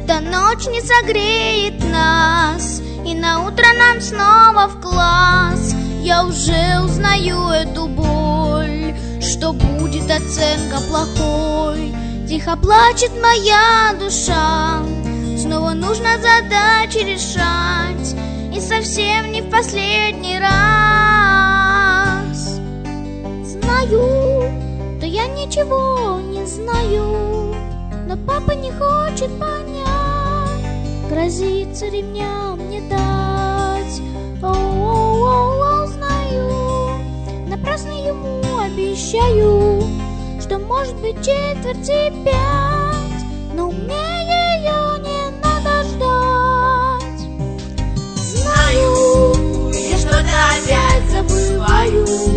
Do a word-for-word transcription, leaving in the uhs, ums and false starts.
эта ночь не согреет нас, и на утро нам снова в класс. Я уже узнаю эту боль, что будет оценка плохой. Тихо плачет моя душа, снова нужно задачи решать, и совсем не в последний раз. Знаю, что я ничего не знаю, но папа не хочет понять, грозится ремня мне дать. Оу-оу-оу, знаю, напрасно ему обещаю, что может быть четверти пять, но мне ее не надо ждать. Знаю, я что-то опять забываю,